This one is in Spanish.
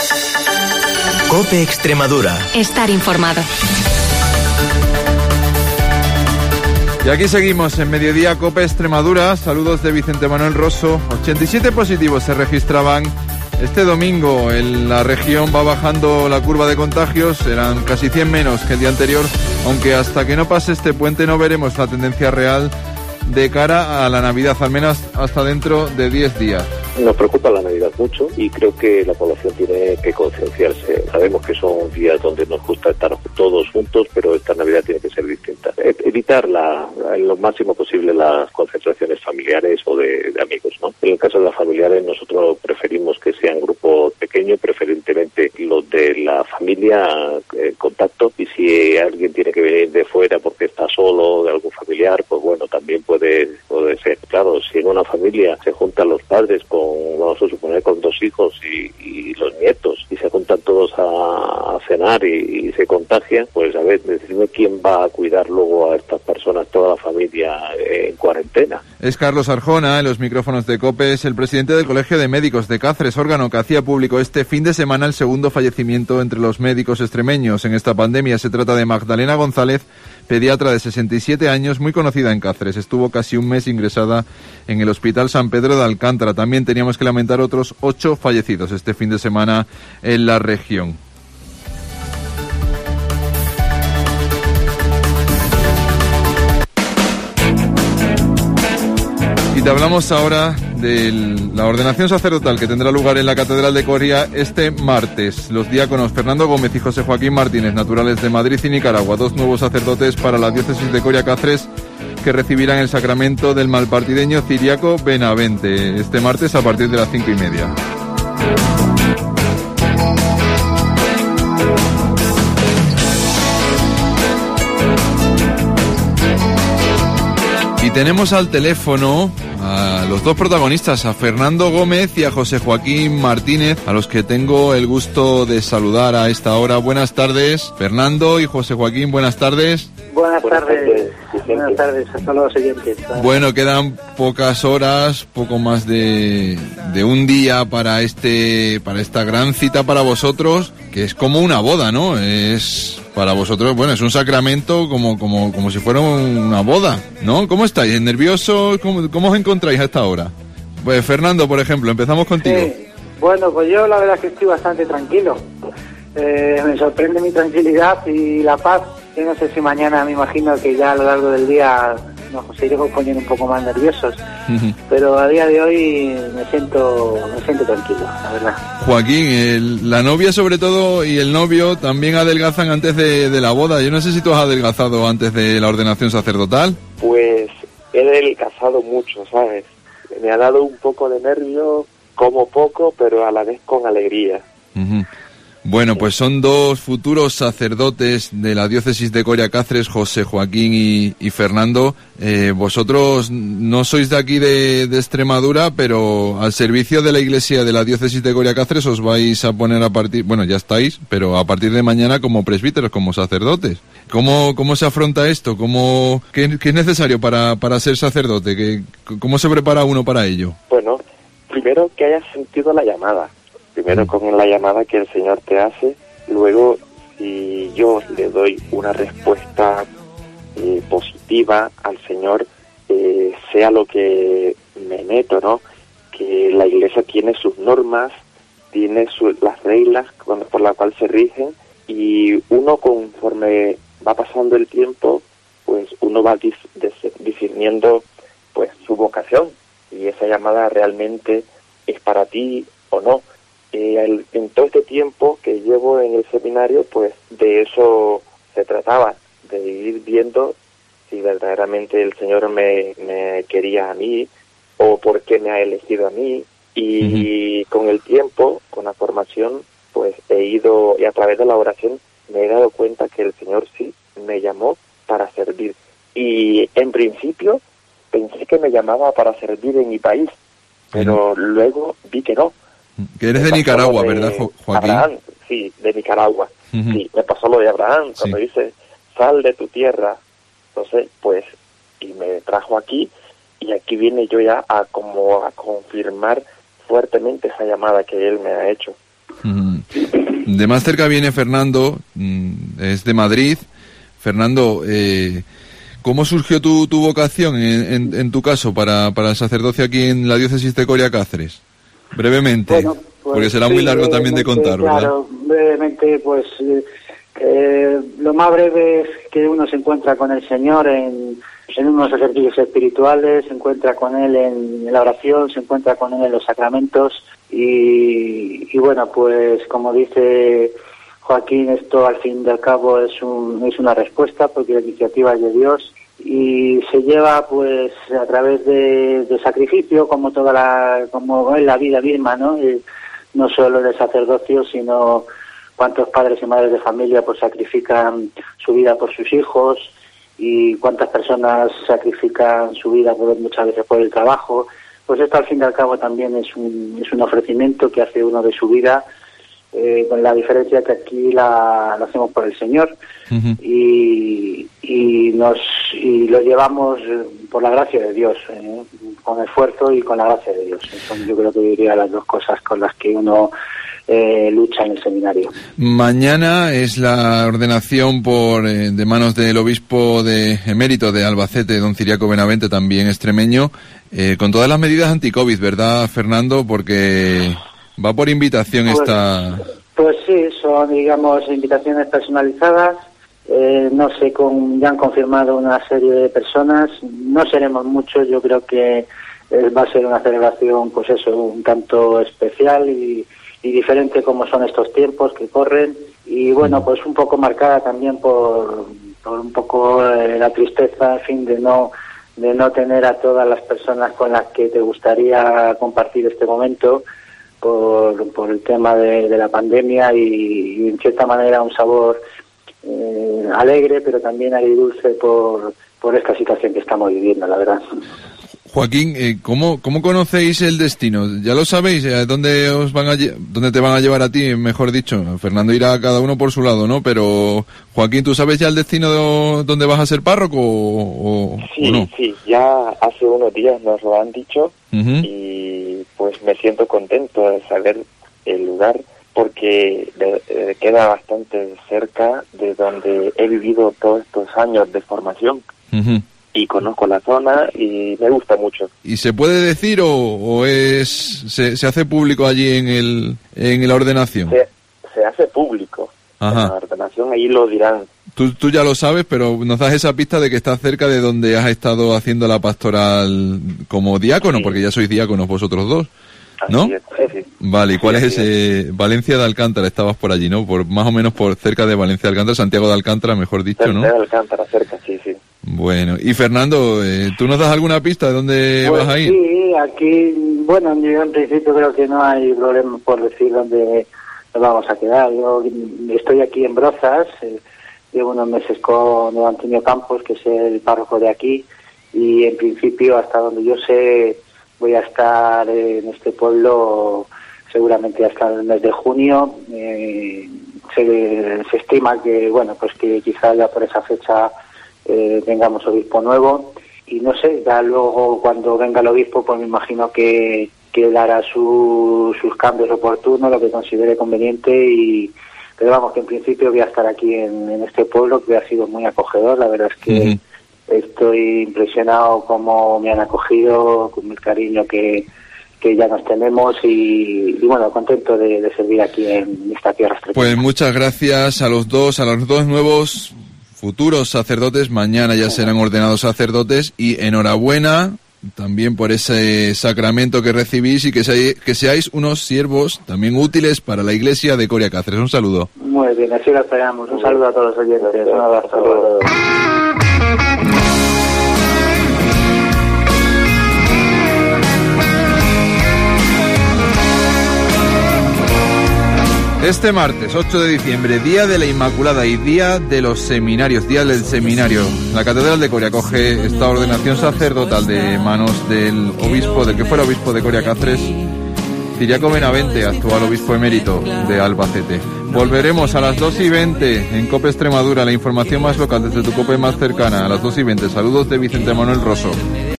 COPE Extremadura. Estar informado. Y aquí seguimos en Mediodía COPE Extremadura. Saludos de Vicente Manuel Rosso. 87 positivos se registraban este domingo. En la región va bajando la curva de contagios. Eran casi 100 menos que el día anterior, aunque hasta que no pase este puente no veremos la tendencia real de cara a la Navidad, al menos hasta dentro de 10 días. Nos preocupa la Navidad mucho y creo que la población tiene que concienciarse. Sabemos que son días donde nos gusta estar todos juntos, pero esta Navidad tiene que ser distinta. Evitar en lo máximo posible las concentraciones familiares o de amigos, ¿no? En el caso de las familiares, nosotros preferimos que sean grupos pequeños, preferentemente los de la familia en contacto, y si alguien tiene que venir de fuera porque está solo, de algún familiar, pues bueno, también puede ser. Claro, si en una familia se juntan los padres vamos a suponer, con 2 hijos y los nietos, y se juntan todos a cenar y se contagian, pues a ver, decirme quién va a cuidar luego a estas personas, toda la familia en cuarentena. Es Carlos Arjona, en los micrófonos de COPE, es el presidente del Colegio de Médicos de Cáceres, órgano que hacía público este fin de semana el segundo fallecimiento entre los médicos extremeños en esta pandemia. Se trata de Magdalena González, pediatra de 67 años, muy conocida en Cáceres. Estuvo casi un mes ingresada en el Hospital San Pedro de Alcántara. También teníamos que lamentar otros 8 fallecidos este fin de semana en la región. Y te hablamos ahora de la ordenación sacerdotal que tendrá lugar en la Catedral de Coria este martes. Los diáconos Fernando Gómez y José Joaquín Martínez, naturales de Madrid y Nicaragua, 2 nuevos sacerdotes para la diócesis de Coria Cáceres, que recibirán el sacramento del malpartideño Ciriaco Benavente este martes a partir de las 5:30. Y tenemos al teléfono a los 2 protagonistas, a Fernando Gómez y a José Joaquín Martínez, a los que tengo el gusto de saludar a esta hora. Buenas tardes, Fernando y José Joaquín, buenas tardes. Buenas tardes a todos los oyentes. Bueno, quedan pocas horas, poco más de un día para esta gran cita para vosotros, que es como una boda, ¿no? Es para vosotros, bueno, es un sacramento como si fuera una boda, ¿no? ¿Cómo estáis? ¿Nerviosos? ¿Cómo os encontráis a esta hora? Pues Fernando, por ejemplo, empezamos contigo. Bueno, pues yo la verdad es que estoy bastante tranquilo. Me sorprende mi tranquilidad y la paz. Yo no sé si mañana, me imagino que ya a lo largo del día nos iremos poniendo un poco más nerviosos, pero a día de hoy me siento tranquilo, la verdad. Joaquín, la novia sobre todo y el novio también adelgazan antes de la boda. Yo no sé si tú has adelgazado antes de la ordenación sacerdotal. Pues he adelgazado mucho, ¿sabes? Me ha dado un poco de nervio, como poco, pero a la vez con alegría. Bueno, pues son 2 futuros sacerdotes de la diócesis de Coria Cáceres, José Joaquín y Fernando. Vosotros no sois de aquí de Extremadura, pero al servicio de la iglesia de la diócesis de Coria Cáceres os vais a poner bueno, ya estáis, pero a partir de mañana como presbíteros, como sacerdotes. ¿Cómo se afronta esto? ¿Qué es necesario para ser sacerdote? ¿Cómo se prepara uno para ello? Bueno, primero que hayas sentido la llamada. Primero con la llamada que el Señor te hace, luego si yo le doy una respuesta positiva al Señor, sea lo que me meto, ¿no? Que la Iglesia tiene sus normas, tiene las reglas por las cuales se rigen, y uno conforme va pasando el tiempo, pues uno va discerniendo pues su vocación, y esa llamada realmente es para ti o no. En todo este tiempo que llevo en el seminario, pues de eso se trataba, de ir viendo si verdaderamente el Señor me quería a mí o por qué me ha elegido a mí. Y con el tiempo, con la formación, pues he ido, y a través de la oración me he dado cuenta que el Señor sí me llamó para servir. Y en principio pensé que me llamaba para servir en mi país, pero luego vi que no. Que eres de Nicaragua, ¿verdad, Joaquín? Abraham, sí, de Nicaragua. Sí, me pasó lo de Abraham, cuando dice, sal de tu tierra. Entonces, pues, y me trajo aquí, y aquí viene yo ya a confirmar fuertemente esa llamada que él me ha hecho. De más cerca viene Fernando, es de Madrid. Fernando, ¿cómo surgió tu vocación en tu caso para el sacerdocio aquí en la diócesis de Coria Cáceres? Brevemente, bueno, pues, porque será muy largo también de contar, ¿verdad? Claro, brevemente, pues lo más breve es que uno se encuentra con el Señor en unos ejercicios espirituales, se encuentra con Él en la oración, se encuentra con Él en los sacramentos y bueno, pues como dice Joaquín, esto al fin y al cabo es una respuesta porque la iniciativa es de Dios y se lleva pues a través de sacrificio como como es la vida misma, ¿no? No solo del sacerdocio, sino cuántos padres y madres de familia pues sacrifican su vida por sus hijos y cuántas personas sacrifican su vida muchas veces por el trabajo. Pues esto al fin y al cabo también es un ofrecimiento que hace uno de su vida, con la diferencia que aquí la hacemos por el Señor. Y lo llevamos por la gracia de Dios, con esfuerzo y con la gracia de Dios. Son, yo creo que diría las dos cosas con las que uno lucha en el seminario. Mañana es la ordenación de manos del obispo emérito de Albacete, don Ciriaco Benavente, también extremeño, con todas las medidas anti-COVID, ¿verdad, Fernando? Porque va por invitación Pues sí, son, digamos, invitaciones personalizadas. No sé, ya han confirmado una serie de personas. No seremos muchos, yo creo que va a ser una celebración, pues eso, un tanto especial y diferente como son estos tiempos que corren. Y bueno, pues un poco marcada también por un poco la tristeza, en fin, de no tener a todas las personas con las que te gustaría compartir este momento por el tema de la pandemia y en cierta manera un sabor alegre, pero también agridulce por esta situación que estamos viviendo, la verdad. Joaquín, ¿cómo conocéis el destino? ¿Ya lo sabéis? ¿Dónde dónde te van a llevar a ti, mejor dicho? Fernando irá cada uno por su lado, ¿no? Pero, Joaquín, ¿tú sabes ya el destino de dónde vas a ser párroco o no? Sí, ya hace unos días nos lo han dicho y pues me siento contento de saber el lugar porque queda bastante cerca de donde he vivido todos estos años de formación. Y conozco la zona y me gusta mucho. ¿Y se puede decir o se hace público allí en la ordenación? Se hace público. Ajá. En la ordenación ahí lo dirán. Tú ya lo sabes, pero nos das esa pista de que estás cerca de donde has estado haciendo la pastoral como diácono, porque ya sois diáconos vosotros dos, ¿no? Así es, sí. Vale, ¿y cuál es ese? Valencia de Alcántara, estabas por allí, ¿no? Más o menos por cerca de Valencia de Alcántara, Santiago de Alcántara, mejor dicho, ¿no? Santiago de Alcántara, cerca, sí. Bueno, y Fernando, ¿tú nos das alguna pista de dónde vas a ir? Sí, aquí, bueno, yo en principio creo que no hay problema por decir dónde nos vamos a quedar. Yo estoy aquí en Brozas, llevo unos meses con don Antonio Campos, que es el párroco de aquí, y en principio, hasta donde yo sé, voy a estar en este pueblo seguramente hasta el mes de junio. Se estima que, bueno, pues que quizá ya por esa fecha tengamos obispo nuevo y no sé, ya luego cuando venga el obispo pues me imagino que dará sus cambios oportunos, lo que considere conveniente pero vamos, que en principio voy a estar aquí en este pueblo que ha sido muy acogedor. La verdad es que estoy impresionado cómo me han acogido, con el cariño que ya nos tenemos y bueno, contento de servir aquí en esta tierra estrecha. Pues muchas gracias a los dos nuevos futuros sacerdotes. Mañana ya serán ordenados sacerdotes y enhorabuena también por ese sacramento que recibís y que seáis unos siervos también útiles para la Iglesia de Coria Cáceres. Un saludo. Muy bien, así lo esperamos. Un saludo a todos los oyentes. Un abrazo. Este martes 8 de diciembre, Día de la Inmaculada y Día de los Seminarios, Día del Seminario. La Catedral de Coria acoge esta ordenación sacerdotal de manos del que fuera obispo de Coria Cáceres, Ciriaco Benavente, actual obispo emérito de Albacete. Volveremos a las 2:20 en COPE Extremadura, la información más local desde tu COPE más cercana, a las 2:20. Saludos de Vicente Manuel Rosso.